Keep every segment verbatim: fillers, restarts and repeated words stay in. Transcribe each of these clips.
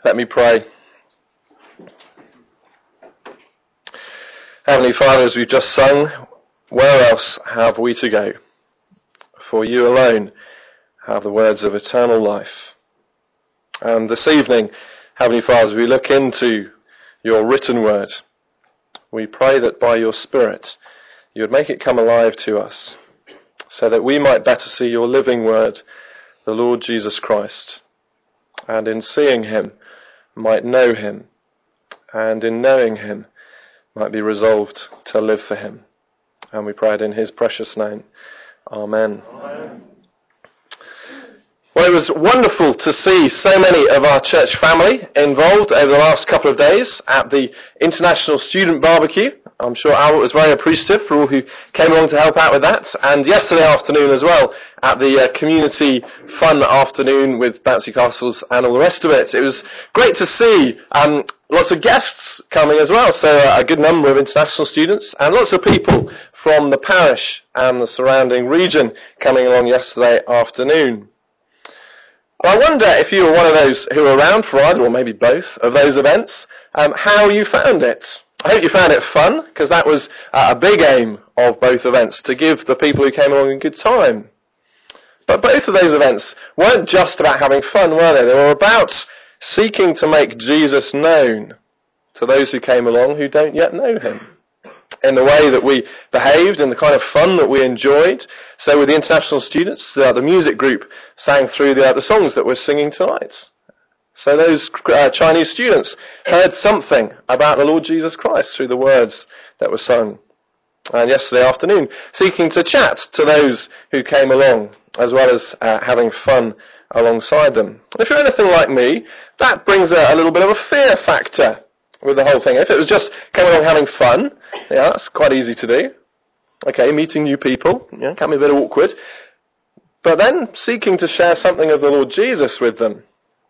Let me pray. Heavenly Father, as we've just sung, where else have we to go? For you alone have the words of eternal life. And this evening, Heavenly Father, as we look into your written word, we pray that by your Spirit you would make it come alive to us, so that we might better see your living word, the Lord Jesus Christ, and in seeing him, might know him, and in knowing him, might be resolved to live for him. And we pray it in his precious name. Amen. Amen. Well, it was wonderful to see so many of our church family involved over the last couple of days at the International Student Barbecue. I'm sure Albert was very appreciative for all who came along to help out with that. And yesterday afternoon as well at the uh, community fun afternoon with bouncy castles and all the rest of it. It was great to see um, lots of guests coming as well. So uh, a good number of international students and lots of people from the parish and the surrounding region coming along yesterday afternoon. I wonder if you were one of those who were around for either or maybe both of those events, um, how you found it. I hope you found it fun, because that was uh, a big aim of both events, to give the people who came along a good time. But both of those events weren't just about having fun, were they? They were about seeking to make Jesus known to those who came along who don't yet know him, in the way that we behaved and the kind of fun that we enjoyed. So with the international students, uh, the music group sang through the, uh, the songs that we're singing tonight. So those uh, Chinese students heard something about the Lord Jesus Christ through the words that were sung. And yesterday afternoon, seeking to chat to those who came along, as well as uh, having fun alongside them. If you're anything like me, that brings a, a little bit of a fear factor with the whole thing. If it was just coming along having fun, yeah, that's quite easy to do. Okay, meeting new people, yeah, can be a bit awkward. But then seeking to share something of the Lord Jesus with them,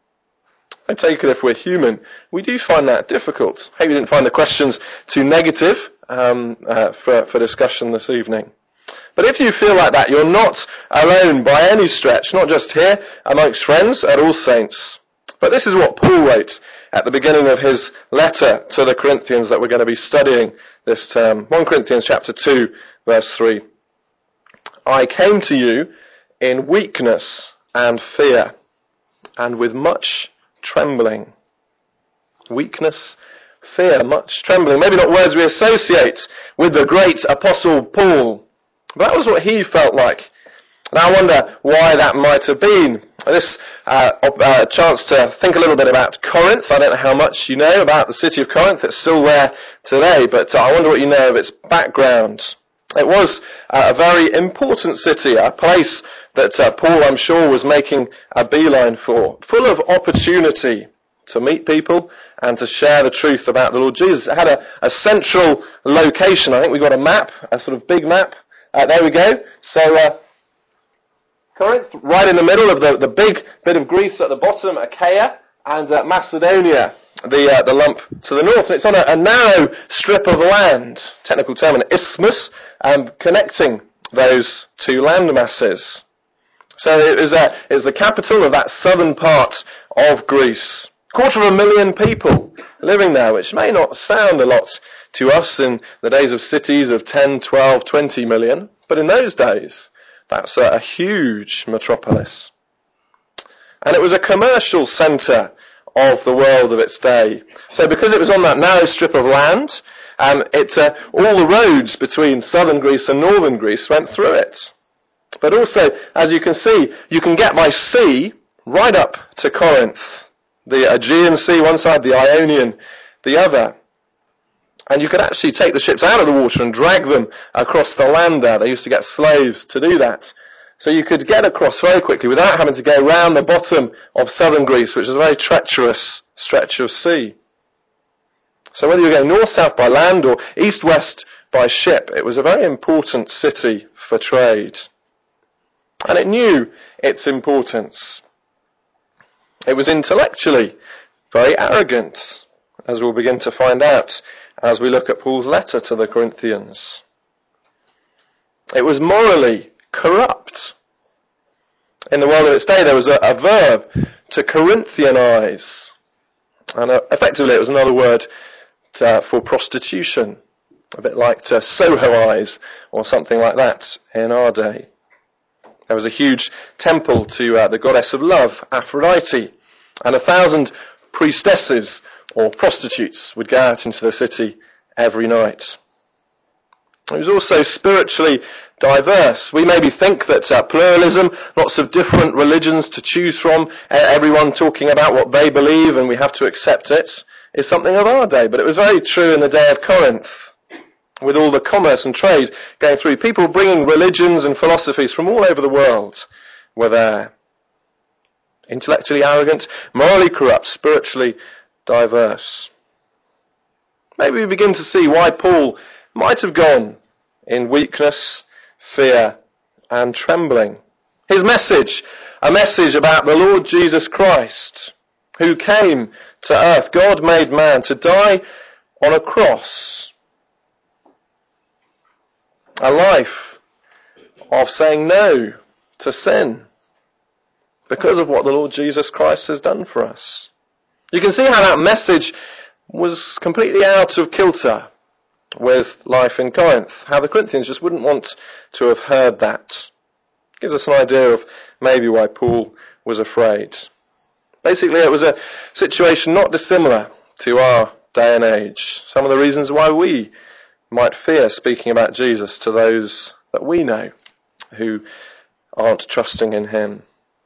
I take it if we're human, we do find that difficult. Hope you didn't find the questions too negative um, uh, for, for discussion this evening. But if you feel like that, you're not alone by any stretch, not just here amongst friends at All Saints. But this is what Paul wrote at the beginning of his letter to the Corinthians that we're going to be studying this term. First Corinthians chapter two, verse three. I came to you in weakness and fear, and with much trembling. Weakness, fear, much trembling. Maybe not words we associate with the great apostle Paul, but that was what he felt like. And I wonder why that might have been. This uh, uh, chance to think a little bit about Corinth. I don't know how much you know about the city of Corinth. It's still there today, but uh, I wonder what you know of its background. It was uh, a very important city, a place that uh, Paul, I'm sure, was making a beeline for, full of opportunity to meet people and to share the truth about the Lord Jesus. It had a, a central location. I think we've got a map, a sort of big map. Uh, there we go. So uh, Corinth, right in the middle of the, the big bit of Greece at the bottom, Achaia, and uh, Macedonia, the uh, the lump to the north. And it's on a, a narrow strip of land, technical term, an isthmus, um, connecting those two land masses. So it was, a, it was the capital of that southern part of Greece. Quarter of a million people living there, which may not sound a lot to us in the days of cities of ten, twelve, twenty million, but in those days, that's a, a huge metropolis. And it was a commercial centre of the world of its day. So because it was on that narrow strip of land, um, it, uh, all the roads between southern Greece and northern Greece went through it. But also, as you can see, you can get by sea right up to Corinth. The Aegean Sea one side, the Ionian the other. And you could actually take the ships out of the water and drag them across the land there. They used to get slaves to do that. So you could get across very quickly without having to go round the bottom of southern Greece, which is a very treacherous stretch of sea. So whether you go north-south by land or east-west by ship, it was a very important city for trade. And it knew its importance. It was intellectually very arrogant, as we'll begin to find out as we look at Paul's letter to the Corinthians. It was morally corrupt. In the world of its day, there was a, a verb to Corinthianize. And uh, effectively it was another word to, for prostitution, a bit like to Sohoize or something like that in our day. There was a huge temple to uh, the goddess of love, Aphrodite, and a thousand priestesses or prostitutes would go out into the city every night. It was also spiritually diverse. We maybe think that uh, pluralism, lots of different religions to choose from, everyone talking about what they believe and we have to accept it, is something of our day. But it was very true in the day of Corinth, with all the commerce and trade going through. People bringing religions and philosophies from all over the world were there. Intellectually arrogant, morally corrupt, spiritually diverse. Maybe we begin to see why Paul might have gone in weakness, fear, and trembling. His message, a message about the Lord Jesus Christ, who came to earth, God made man, to die on a cross. A life of saying no to sin because of what the Lord Jesus Christ has done for us. You can see how that message was completely out of kilter with life in Corinth, how the Corinthians just wouldn't want to have heard that. Gives us an idea of maybe why Paul was afraid. Basically, it was a situation not dissimilar to our day and age. Some of the reasons why we might fear speaking about Jesus to those that we know who aren't trusting in him.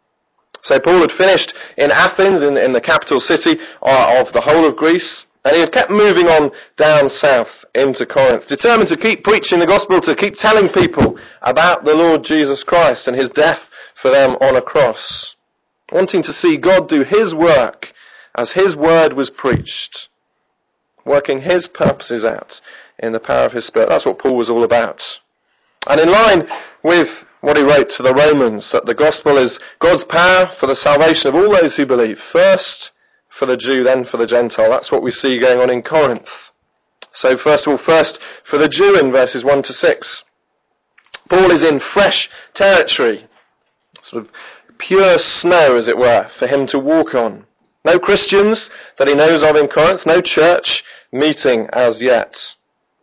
So Paul had finished in Athens, in, in the capital city of the whole of Greece, and he had kept moving on down south into Corinth, determined to keep preaching the gospel, to keep telling people about the Lord Jesus Christ and his death for them on a cross, wanting to see God do his work as his word was preached, working his purposes out in the power of his Spirit. That's what Paul was all about. And in line with what he wrote to the Romans, that the gospel is God's power for the salvation of all those who believe, first for the Jew, then for the Gentile. That's what we see going on in Corinth. So first of all, first for the Jew in verses one to six. Paul is in fresh territory, sort of pure snow, as it were, for him to walk on. No Christians that he knows of in Corinth, no church meeting as yet.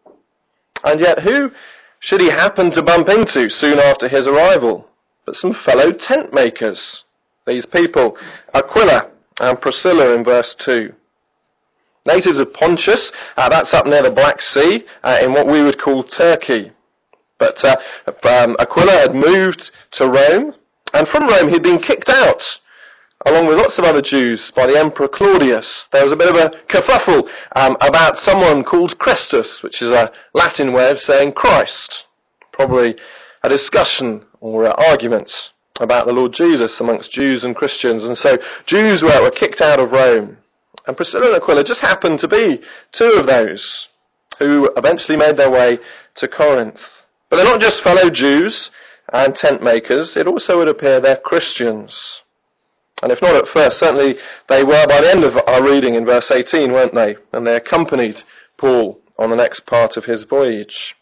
And yet who should he happen to bump into soon after his arrival but some fellow tent makers? These people, Aquila and Priscilla in verse two. Natives of Pontus, uh, that's up near the Black Sea, uh, in what we would call Turkey. But uh, um, Aquila had moved to Rome, and from Rome he'd been kicked out, along with lots of other Jews, by the Emperor Claudius. There was a bit of a kerfuffle um, about someone called Christus, which is a Latin way of saying Christ. Probably a discussion or uh, argument about the Lord Jesus amongst Jews and Christians. And so Jews were, were kicked out of Rome. And Priscilla and Aquila just happened to be two of those who eventually made their way to Corinth. But they're not just fellow Jews and tent makers. It also would appear they're Christians. And if not at first, certainly they were by the end of our reading in verse eighteen, weren't they? And they accompanied Paul on the next part of his voyage.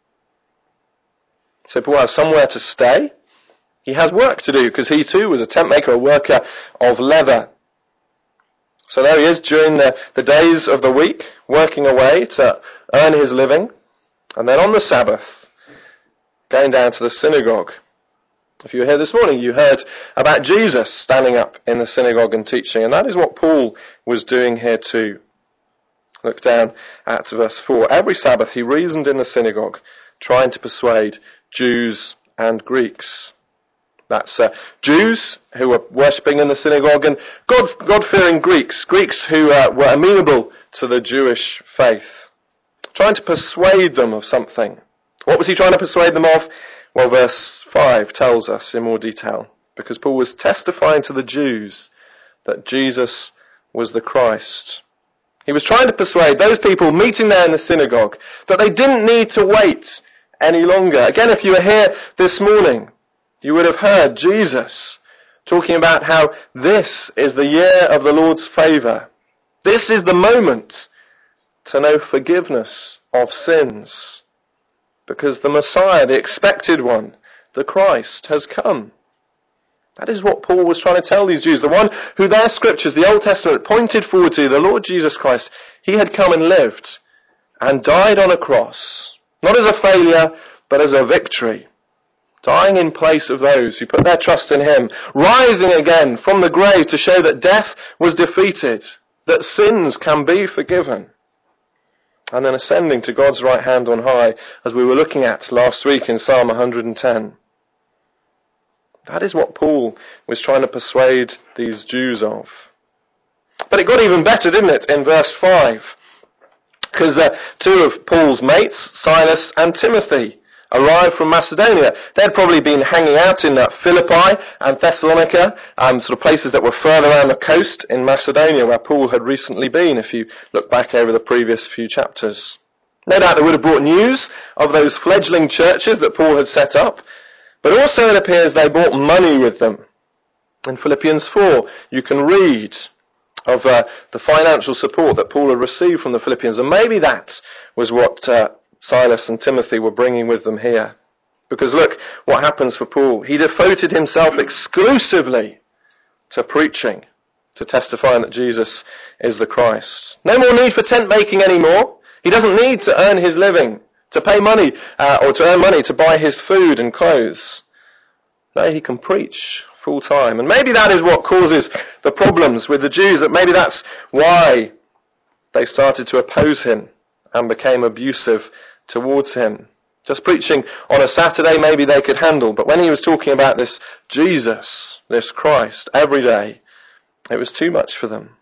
So Paul has somewhere to stay. He has work to do, because he too was a tent maker, a worker of leather. So there he is during the, the days of the week, working away to earn his living. And then on the Sabbath, going down to the synagogue. If you were here this morning, you heard about Jesus standing up in the synagogue and teaching. And that is what Paul was doing here too. Look down at verse four. Every Sabbath he reasoned in the synagogue, trying to persuade Jews and Greeks. That's uh, Jews who were worshipping in the synagogue, and God, God-fearing Greeks, Greeks who uh, were amenable to the Jewish faith, trying to persuade them of something. What was he trying to persuade them of? Well, verse five tells us in more detail, because Paul was testifying to the Jews that Jesus was the Christ. He was trying to persuade those people meeting there in the synagogue that they didn't need to wait any longer. Again, if you were here this morning, you would have heard Jesus talking about how this is the year of the Lord's favour. This is the moment to know forgiveness of sins, because the Messiah, the expected one, the Christ, has come. That is what Paul was trying to tell these Jews. The one who their scriptures, the Old Testament, pointed forward to, the Lord Jesus Christ. He had come and lived and died on a cross. Not as a failure, but as a victory. Dying in place of those who put their trust in him. Rising again from the grave to show that death was defeated. That sins can be forgiven. And then ascending to God's right hand on high, as we were looking at last week in Psalm one hundred ten. That is what Paul was trying to persuade these Jews of. But it got even better, didn't it, in verse five? Because uh, two of Paul's mates, Silas and Timothy, arrived from Macedonia. They'd probably been hanging out in uh, Philippi and Thessalonica, um, sort of places that were further around the coast in Macedonia, where Paul had recently been, if you look back over the previous few chapters. No doubt they would have brought news of those fledgling churches that Paul had set up, but also it appears they brought money with them. In Philippians four, you can read of uh, the financial support that Paul had received from the Philippians, and maybe that was what uh, Silas and Timothy were bringing with them here. Because look what happens for Paul. He devoted himself exclusively to preaching, to testifying that Jesus is the Christ. No more need for tent making anymore. He doesn't need to earn his living, to pay money, uh, or to earn money to buy his food and clothes. No, he can preach full time. And maybe that is what causes the problems with the Jews, that maybe that's why they started to oppose him and became abusive towards him. Just preaching on a Saturday maybe they could handle, but when he was talking about this Jesus, this Christ, every day, it was too much for them.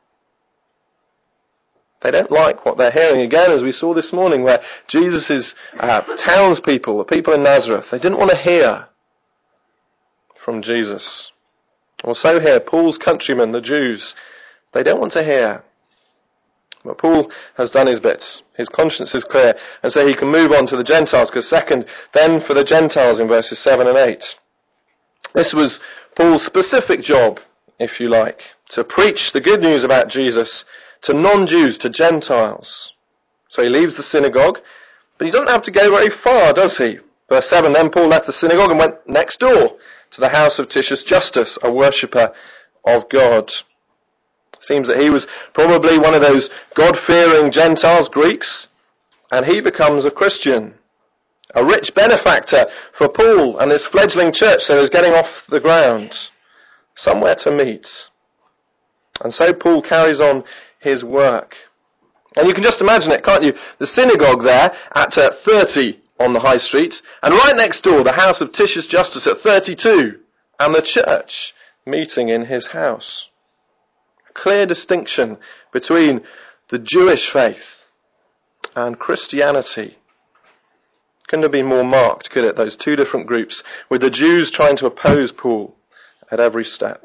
They don't like what they're hearing. Again, as we saw this morning, where Jesus' uh, townspeople, the people in Nazareth, they didn't want to hear from Jesus. Or so here, Paul's countrymen, the Jews, they don't want to hear. But Paul has done his bits. His conscience is clear, and so he can move on to the Gentiles, because second, then for the Gentiles in verses seven and eight. This was Paul's specific job, if you like, to preach the good news about Jesus to non-Jews, to Gentiles. So he leaves the synagogue, but he doesn't have to go very far, does he? Verse seven, then Paul left the synagogue and went next door to the house of Titius Justus, a worshipper of God. Seems that he was probably one of those God-fearing Gentiles, Greeks, and he becomes a Christian. A rich benefactor for Paul and his fledgling church that is getting off the ground. Somewhere to meet. And so Paul carries on his work. And you can just imagine it, can't you? The synagogue there at uh, thirty on the high street, and right next door the house of Titius Justus at thirty-two, and the church meeting in his house. A clear distinction between the Jewish faith and Christianity. Couldn't have been more marked, could it? Those two different groups, with the Jews trying to oppose Paul at every step.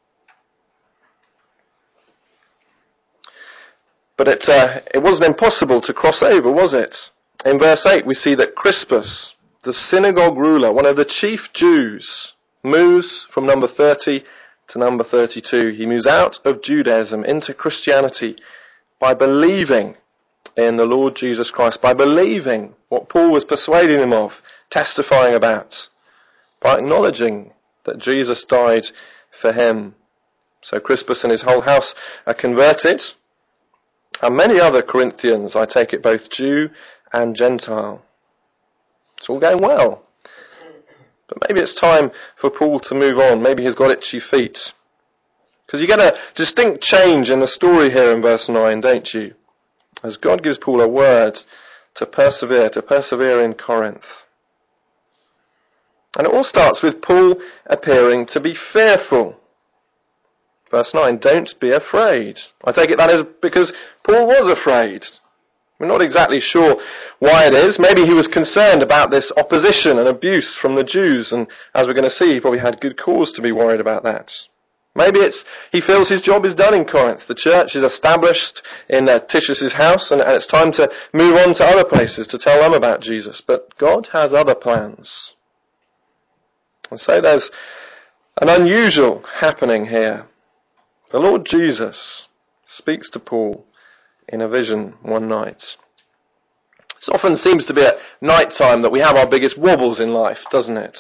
But it, uh, it wasn't impossible to cross over, was it? In verse eight we see that Crispus, the synagogue ruler, one of the chief Jews, moves from number thirty to number thirty-two. He moves out of Judaism into Christianity by believing in the Lord Jesus Christ, by believing what Paul was persuading them of, testifying about, by acknowledging that Jesus died for him. So Crispus and his whole house are converted. And many other Corinthians, I take it, both Jew and Gentile. It's all going well. But maybe it's time for Paul to move on. Maybe he's got itchy feet. Because you get a distinct change in the story here in verse nine, don't you? As God gives Paul a word to persevere, to persevere in Corinth. And it all starts with Paul appearing to be fearful. Verse nine, don't be afraid. I take it that is because Paul was afraid. We're not exactly sure why it is. Maybe he was concerned about this opposition and abuse from the Jews, and as we're going to see, he probably had good cause to be worried about that. Maybe it's he feels his job is done in Corinth. The church is established in uh, Titius' house, and, and it's time to move on to other places to tell them about Jesus. But God has other plans. And so there's an unusual happening here. The Lord Jesus speaks to Paul in a vision one night. It often seems to be at night time that we have our biggest wobbles in life, doesn't it?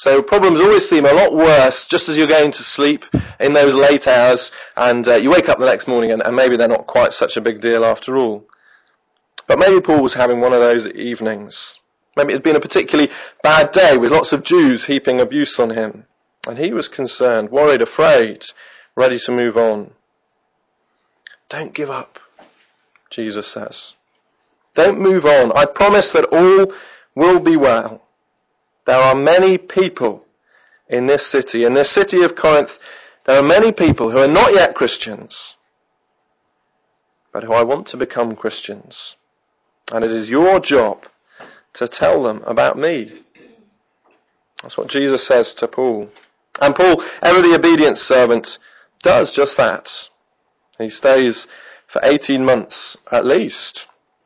So problems always seem a lot worse just as you're going to sleep in those late hours, and uh, you wake up the next morning and, and maybe they're not quite such a big deal after all. But maybe Paul was having one of those evenings. Maybe it had been a particularly bad day with lots of Jews heaping abuse on him. And he was concerned, worried, afraid, ready to move on. Don't give up, Jesus says. Don't move on. I promise that all will be well. There are many people in this city, in this city of Corinth, there are many people who are not yet Christians, but who I want to become Christians. And it is your job to tell them about me. That's what Jesus says to Paul. And Paul, ever the obedient servant, does just that. He stays for eighteen months at least.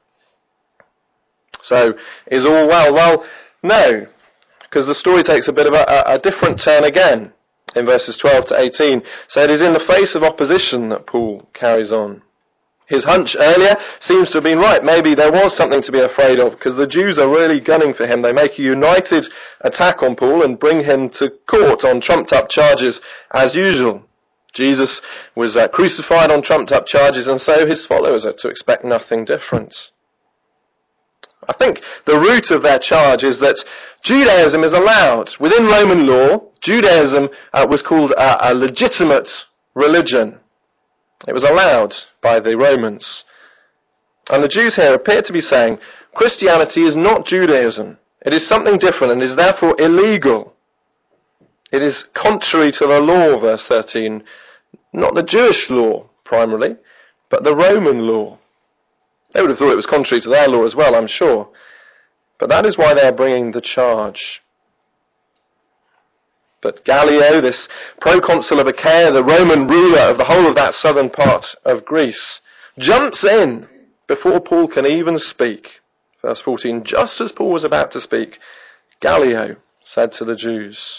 So, is all well? Well, no. Because the story takes a bit of a, a different turn again in verses twelve to eighteen. So it is in the face of opposition that Paul carries on. His hunch earlier seems to have been right. Maybe there was something to be afraid of because the Jews are really gunning for him. They make a united attack on Paul and bring him to court on trumped up charges as usual. Jesus was uh, crucified on trumped up charges, and so his followers are to expect nothing different. I think the root of their charge is that Judaism is allowed. Within Roman law, Judaism uh, was called a, a legitimate religion. It was allowed by the Romans. And the Jews here appear to be saying Christianity is not Judaism. It is something different and is therefore illegal. It is contrary to the law, verse thirteen. Not the Jewish law, primarily, but the Roman law. They would have thought it was contrary to their law as well, I'm sure. But that is why they are bringing the charge. But Gallio, this proconsul of Achaia, the Roman ruler of the whole of that southern part of Greece, jumps in before Paul can even speak. Verse fourteen, just as Paul was about to speak, Gallio said to the Jews.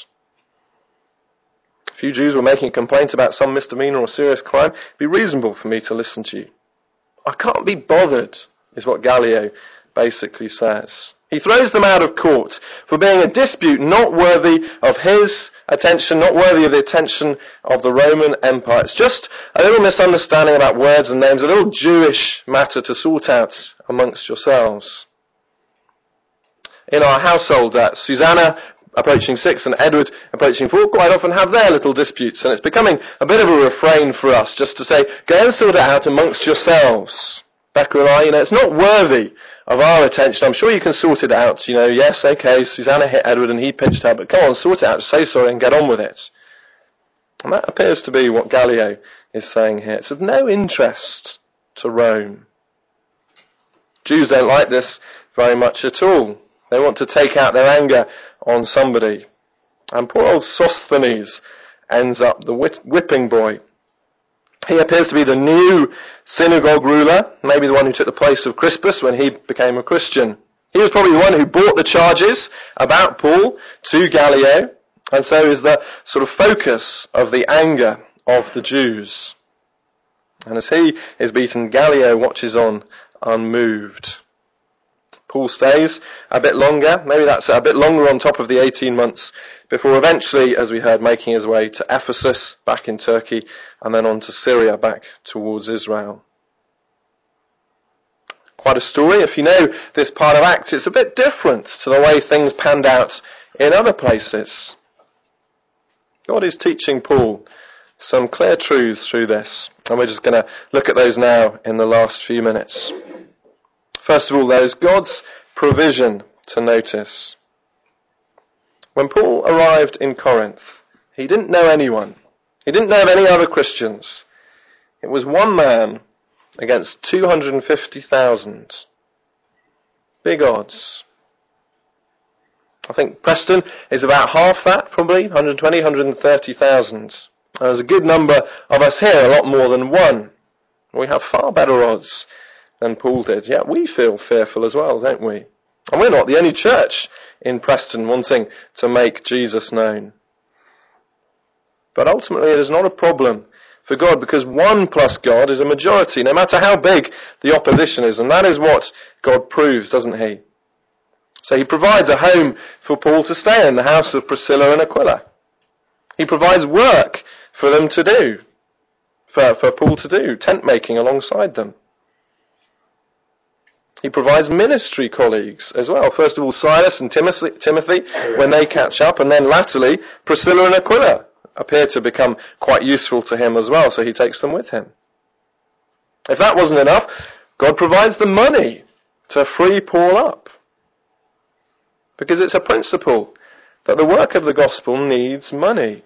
A few Jews were making a complaint about some misdemeanor or serious crime. It'd be reasonable for me to listen to you. I can't be bothered, is what Gallio basically says. He throws them out of court for being a dispute not worthy of his attention, not worthy of the attention of the Roman Empire. It's just a little misunderstanding about words and names, a little Jewish matter to sort out amongst yourselves. In our household, uh, Susanna, approaching six, and Edward, approaching four, quite often have their little disputes, and it's becoming a bit of a refrain for us just to say, go and sort it out amongst yourselves. Becca and I, you know, it's not worthy of our attention. I'm sure you can sort it out. You know, yes, okay, Susanna hit Edward and he pinched her, but come on, sort it out, say sorry and get on with it. And that appears to be what Gallio is saying here. It's of no interest to Rome. Jews don't like this very much at all. They want to take out their anger on somebody. And poor old Sosthenes ends up the whipping boy. He appears to be the new synagogue ruler, maybe the one who took the place of Crispus when he became a Christian. He was probably the one who brought the charges about Paul to Gallio, and so is the sort of focus of the anger of the Jews. And as he is beaten, Gallio watches on unmoved. Paul stays a bit longer, maybe that's a bit longer on top of the eighteen months, before eventually, as we heard, making his way to Ephesus, back in Turkey, and then on to Syria, back towards Israel. Quite a story. If you know this part of Acts, it's a bit different to the way things panned out in other places. God is teaching Paul some clear truths through this, and we're just going to look at those now in the last few minutes. First of all, there is God's provision to notice. When Paul arrived in Corinth, he didn't know anyone. He didn't know of any other Christians. It was one man against two hundred fifty thousand. Big odds. I think Preston is about half that, probably, one hundred twenty, one hundred thirty thousand. There's a good number of us here, a lot more than one. We have far better odds than Paul did. Yet we feel fearful as well, don't we? And we're not the only church in Preston wanting to make Jesus known. But ultimately it is not a problem for God, because one plus God is a majority, no matter how big the opposition is. And that is what God proves, doesn't he? So he provides a home for Paul to stay in, the house of Priscilla and Aquila. He provides work for them to do, for, for Paul to do, tent making alongside them. He provides ministry colleagues as well. First of all, Silas and Timothy, Timothy when they catch up, and then latterly, Priscilla and Aquila appear to become quite useful to him as well, so he takes them with him. If that wasn't enough, God provides the money to free Paul up. Because it's a principle that the work of the gospel needs money.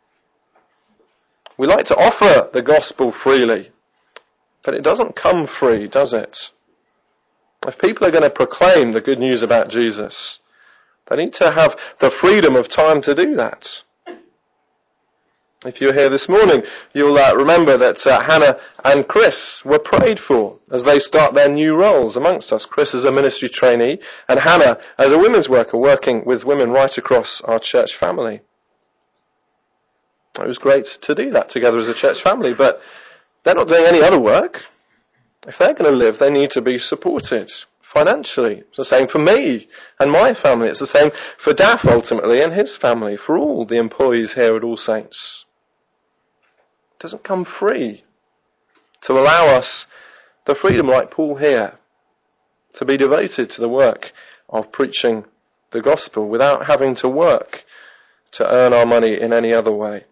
We like to offer the gospel freely, but it doesn't come free, does it? If people are going to proclaim the good news about Jesus, they need to have the freedom of time to do that. If you're here this morning, you'll uh, remember that uh, Hannah and Chris were prayed for as they start their new roles amongst us. Chris as a ministry trainee and Hannah as a women's worker working with women right across our church family. It was great to do that together as a church family, but they're not doing any other work. If they're going to live, they need to be supported financially. It's the same for me and my family. It's the same for Daff ultimately and his family, for all the employees here at All Saints. It doesn't come free to allow us the freedom, like Paul here, to be devoted to the work of preaching the gospel without having to work to earn our money in any other way.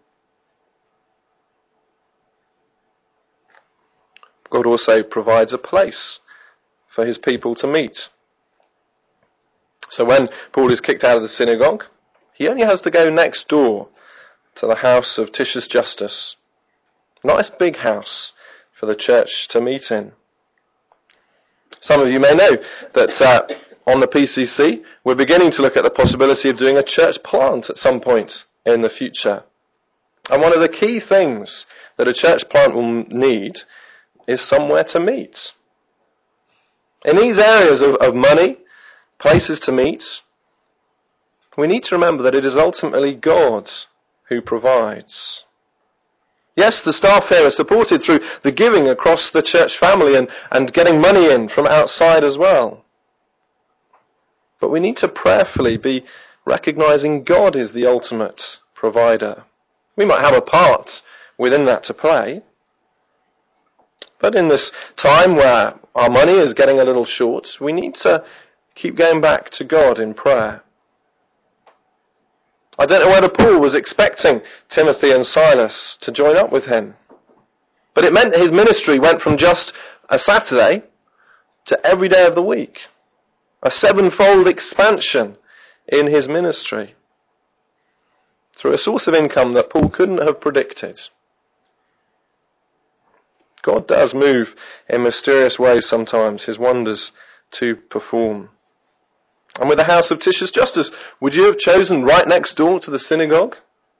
God also provides a place for his people to meet. So when Paul is kicked out of the synagogue, he only has to go next door to the house of Titius Justus. Nice big house for the church to meet in. Some of you may know that uh, on the P C C, we're beginning to look at the possibility of doing a church plant at some point in the future. And one of the key things that a church plant will need is somewhere to meet. In these areas of, of money, places to meet, we need to remember that it is ultimately God who provides. Yes, the staff here are supported through the giving across the church family and, and getting money in from outside as well. But we need to prayerfully be recognizing God is the ultimate provider. We might have a part within that to play, but in this time where our money is getting a little short, we need to keep going back to God in prayer. I don't know whether Paul was expecting Timothy and Silas to join up with him, but it meant his ministry went from just a Saturday to every day of the week. A sevenfold expansion in his ministry through a source of income that Paul couldn't have predicted. God does move in mysterious ways sometimes, his wonders to perform. And with the house of Titius Justus, would you have chosen right next door to the synagogue?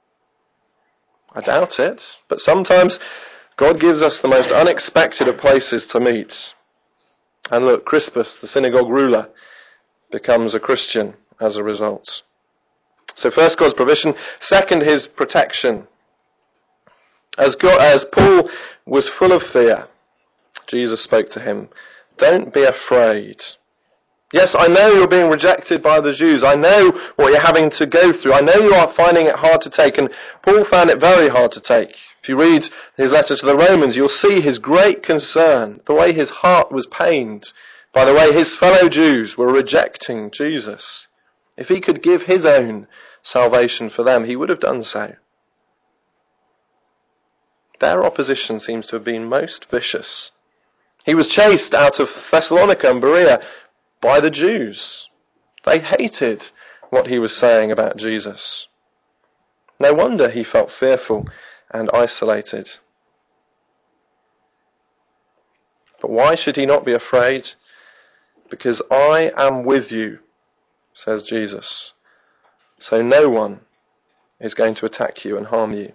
I doubt it, but sometimes God gives us the most unexpected of places to meet. And look, Crispus, the synagogue ruler, becomes a Christian as a result. So first, God's provision. Second, his protection. As God, as Paul was full of fear, Jesus spoke to him, "Don't be afraid. Yes, I know you're being rejected by the Jews. I know what you're having to go through. I know you are finding it hard to take." And Paul found it very hard to take. If you read his letter to the Romans, you'll see his great concern, the way his heart was pained by the way his fellow Jews were rejecting Jesus. If he could give his own salvation for them, he would have done so. Their opposition seems to have been most vicious. He was chased out of Thessalonica and Berea by the Jews. They hated what he was saying about Jesus. No wonder he felt fearful and isolated. But why should he not be afraid? Because I am with you, says Jesus. So no one is going to attack you and harm you.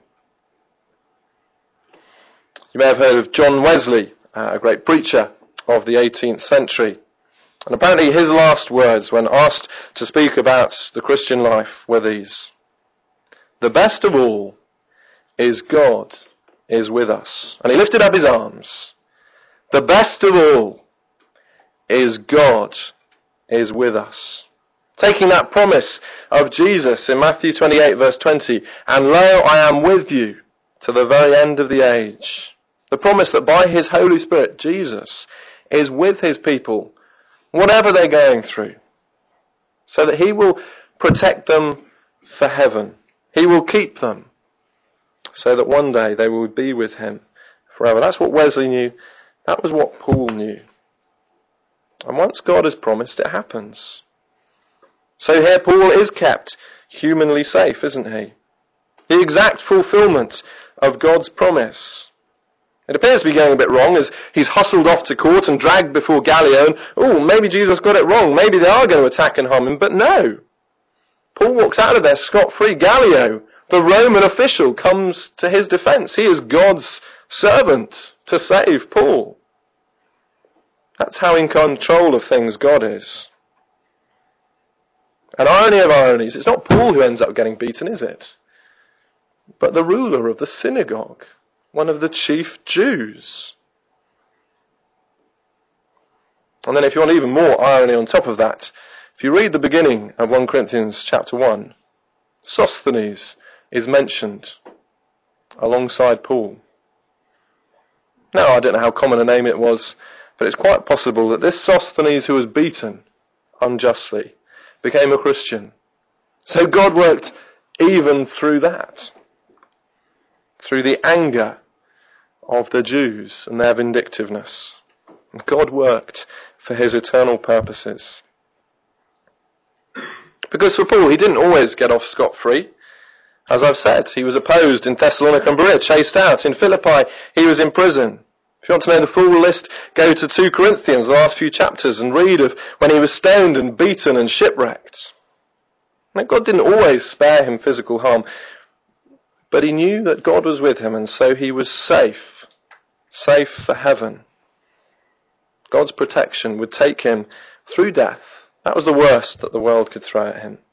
You may have heard of John Wesley, a great preacher of the eighteenth century. And apparently his last words when asked to speak about the Christian life were these: "The best of all is God is with us." And he lifted up his arms. The best of all is God is with us. Taking that promise of Jesus in Matthew twenty-eight verse twenty, and lo, I am with you to the very end of the age. The promise that by his Holy Spirit, Jesus is with his people, whatever they're going through, so that he will protect them for heaven. He will keep them so that one day they will be with him forever. That's what Wesley knew. That was what Paul knew. And once God has promised, it happens. So here Paul is kept humanly safe, isn't he? The exact fulfillment of God's promise. It appears to be going a bit wrong as he's hustled off to court and dragged before Gallio. And, oh, maybe Jesus got it wrong. Maybe they are going to attack and harm him. But no. Paul walks out of there scot-free. Gallio, the Roman official, comes to his defense. He is God's servant to save Paul. That's how in control of things God is. An irony of ironies, it's not Paul who ends up getting beaten, is it? But the ruler of the synagogue, one of the chief Jews. And then if you want even more irony on top of that, if you read the beginning of First Corinthians chapter one, Sosthenes is mentioned alongside Paul. Now, I don't know how common a name it was, but it's quite possible that this Sosthenes who was beaten unjustly became a Christian. So God worked even through that, through the anger of the Jews and their vindictiveness. God worked for his eternal purposes. Because for Paul, he didn't always get off scot-free. As I've said, he was opposed in Thessalonica and Berea, chased out. In Philippi, he was in prison. If you want to know the full list, go to Second Corinthians, the last few chapters, and read of when he was stoned and beaten and shipwrecked. Now, God didn't always spare him physical harm, but he knew that God was with him, and so he was safe, safe for heaven. God's protection would take him through death. That was the worst that the world could throw at him.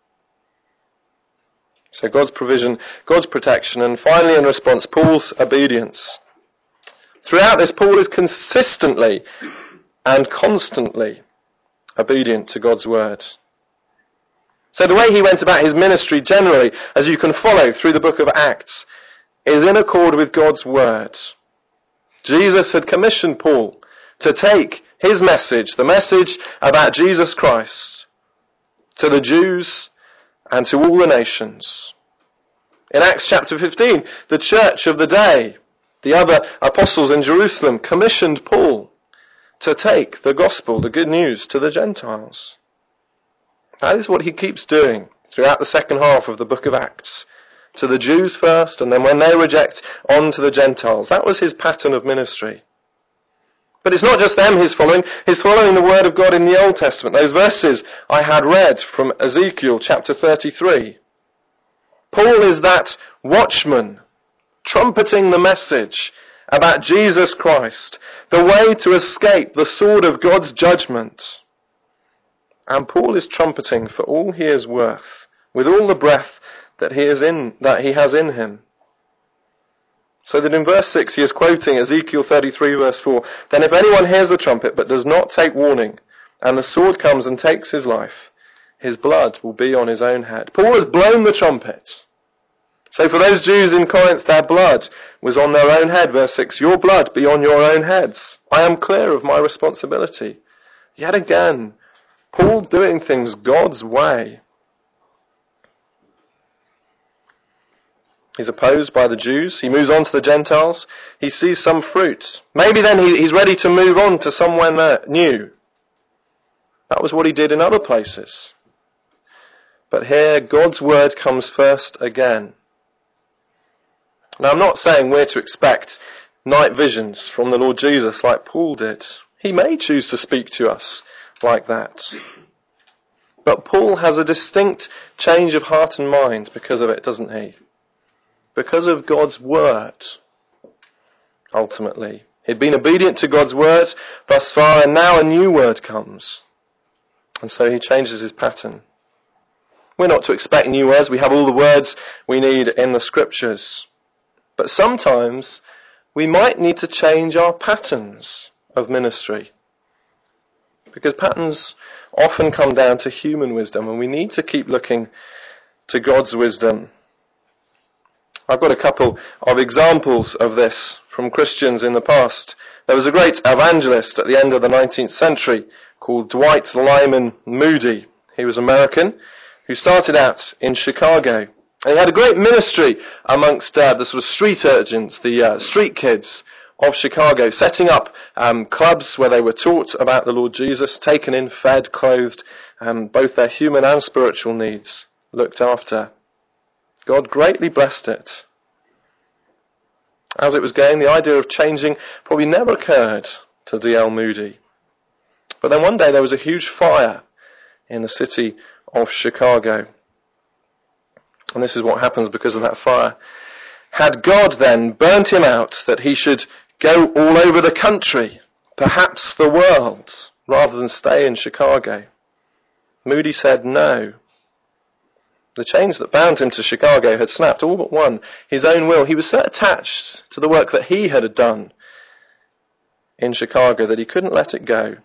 So God's provision, God's protection, and finally in response, Paul's obedience. Throughout this, Paul is consistently and constantly obedient to God's word. So the way he went about his ministry generally, as you can follow through the book of Acts, is in accord with God's word. Jesus had commissioned Paul to take his message, the message about Jesus Christ, to the Jews and to all the nations. In Acts chapter fifteen, the church of the day, the other apostles in Jerusalem, commissioned Paul to take the gospel, the good news, to the Gentiles. That is what he keeps doing throughout the second half of the book of Acts. To the Jews first, and then when they reject, on to the Gentiles. That was his pattern of ministry. But it's not just them he's following. He's following the word of God in the Old Testament. Those verses I had read from Ezekiel chapter thirty-three. Paul is that watchman, trumpeting the message about Jesus Christ, the way to escape the sword of God's judgment. And Paul is trumpeting for all he is worth, with all the breath that he is in, that he has in him. So that in verse six he is quoting Ezekiel thirty-three verse four, "Then if anyone hears the trumpet but does not take warning, and the sword comes and takes his life, his blood will be on his own head." Paul has blown the trumpet. So for those Jews in Corinth, their blood was on their own head. Verse six, "Your blood be on your own heads. I am clear of my responsibility." Yet again, Paul doing things God's way. He's opposed by the Jews. He moves on to the Gentiles. He sees some fruit. Maybe then he, he's ready to move on to somewhere new. That was what he did in other places. But here, God's word comes first again. Now, I'm not saying we're to expect night visions from the Lord Jesus like Paul did. He may choose to speak to us like that. But Paul has a distinct change of heart and mind because of it, doesn't he? Because of God's word, ultimately. He'd been obedient to God's word thus far, and now a new word comes. And so he changes his pattern. We're not to expect new words. We have all the words we need in the scriptures. But sometimes we might need to change our patterns of ministry. because patterns often come down to human wisdom, and we need to keep looking to God's wisdom. I've got a couple of examples of this from Christians in the past. There was a great evangelist at the end of the nineteenth century called Dwight Lyman Moody. He was American, who started out in Chicago. And he had a great ministry amongst uh, the sort of street urchins, the uh, street kids of Chicago, setting up um, clubs where they were taught about the Lord Jesus, taken in, fed, clothed, um, both their human and spiritual needs looked after. God greatly blessed it. As it was going, the idea of changing probably never occurred to D L Moody. But then one day there was a huge fire in the city of Chicago. And this is what happens because of that fire. Had God then burnt him out that he should go all over the country, perhaps the world, rather than stay in Chicago? Moody said no. The chains that bound him to Chicago had snapped, all but one, his own will. He was so attached to the work that he had done in Chicago that he couldn't let it go.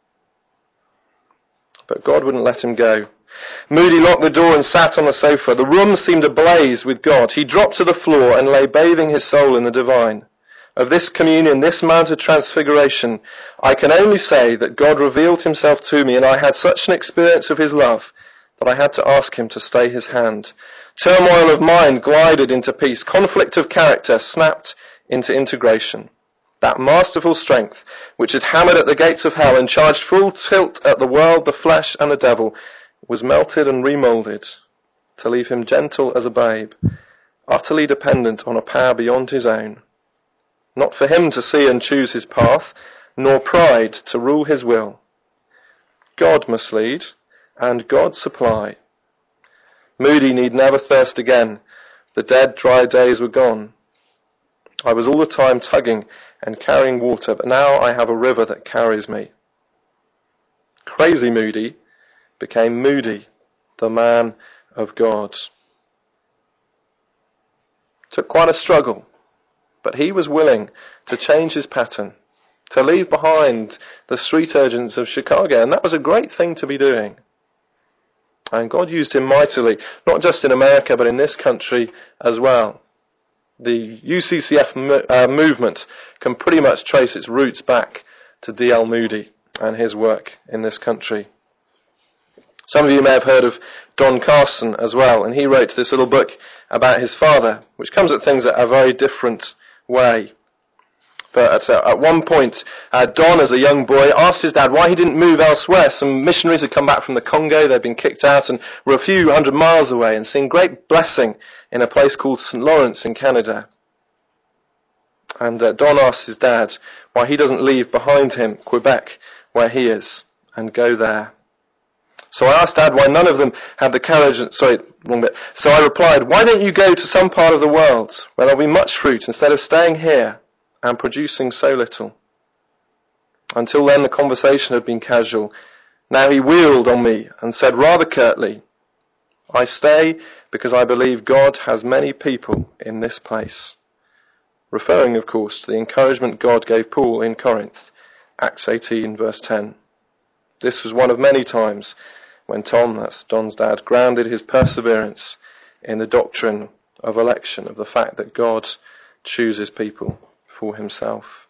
But God wouldn't let him go. Moody locked the door and sat on the sofa. The room seemed ablaze with God. He dropped to the floor and lay bathing his soul in the divine. Of this communion, this Mount of Transfiguration, I can only say that God revealed himself to me, and I had such an experience of his love that I had to ask him to stay his hand. Turmoil of mind glided into peace. Conflict of character snapped into integration. That masterful strength, which had hammered at the gates of hell and charged full tilt at the world, the flesh, and the devil, was melted and remoulded to leave him gentle as a babe, utterly dependent on a power beyond his own. Not for him to see and choose his path, nor pride to rule his will. God must lead, and God supply. Moody need never thirst again. The dead, dry days were gone. I was all the time tugging and carrying water, but now I have a river that carries me. Crazy Moody became Moody, the man of God. Took quite a struggle, but he was willing to change his pattern, to leave behind the street urchins of Chicago, and that was a great thing to be doing. And God used him mightily, not just in America, but in this country as well. The U C C F mo- uh, movement can pretty much trace its roots back to D L Moody and his work in this country. Some of you may have heard of Don Carson as well, and he wrote this little book about his father, which comes at things a very different way. But at, uh, at one point, uh, Don, as a young boy, asked his dad why he didn't move elsewhere. Some missionaries had come back from the Congo, they'd been kicked out and were a few hundred miles away and seen great blessing in a place called Saint Lawrence in Canada. And uh, Don asked his dad why he doesn't leave behind him Quebec, where he is, and go there. So I asked Dad why none of them had the courage, sorry, wrong bit. So I replied, why don't you go to some part of the world where there'll be much fruit instead of staying here and producing so little? Until then the conversation had been casual. Now he wheeled on me and said rather curtly, I stay because I believe God has many people in this place. Referring, of course, to the encouragement God gave Paul in Corinth, Acts eighteen, verse ten. This was one of many times when Tom, that's Don's dad, grounded his perseverance in the doctrine of election, of the fact that God chooses people for himself.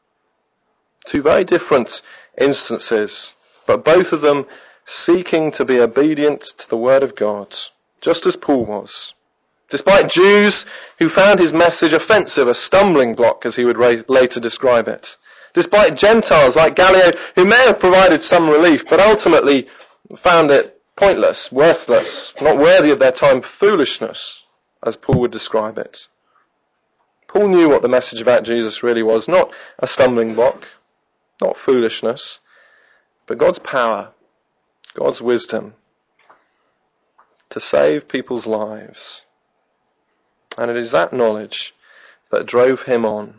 Two very different instances, but both of them seeking to be obedient to the word of God, just as Paul was. Despite Jews who found his message offensive, a stumbling block, as he would later describe it. Despite Gentiles like Gallio, who may have provided some relief, but ultimately found it pointless, worthless, not worthy of their time, foolishness, as Paul would describe it. Paul knew what the message about Jesus really was, not a stumbling block, not foolishness, but God's power, God's wisdom to save people's lives. And it is that knowledge that drove him on.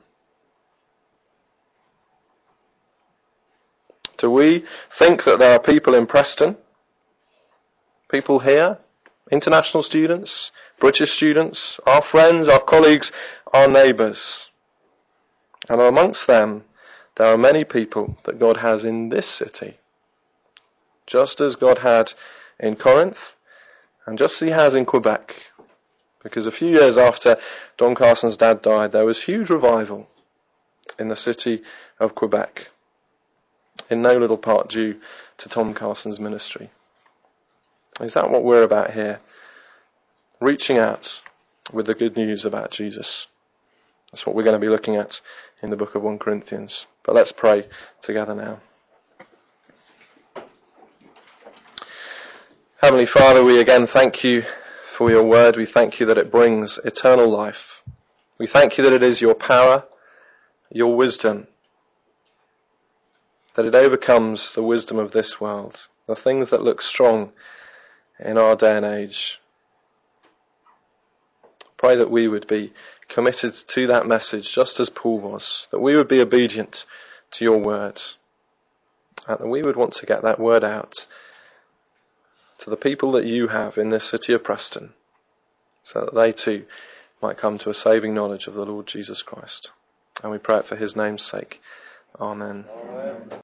Do we think that there are people in Preston, people here, international students, British students, our friends, our colleagues, our neighbours, and amongst them there are many people that God has in this city just as God had in Corinth, and just as he has in Quebec. Because a few years after Don Carson's dad died, there was huge revival in the city of Quebec, in no little part due to Tom Carson's ministry. Is that what we're about here? Reaching out with the good news about Jesus. That's what we're going to be looking at in the book of First Corinthians. But let's pray together now. Heavenly Father, we again thank you for your word. We thank you that it brings eternal life. We thank you that it is your power, your wisdom, that it overcomes the wisdom of this world, the things that look strong in our day and age. Pray that we would be committed to that message just as Paul was, that we would be obedient to your words, and that we would want to get that word out to the people that you have in this city of Preston, so that they too might come to a saving knowledge of the Lord Jesus Christ. And we pray it for his name's sake. Amen. Amen.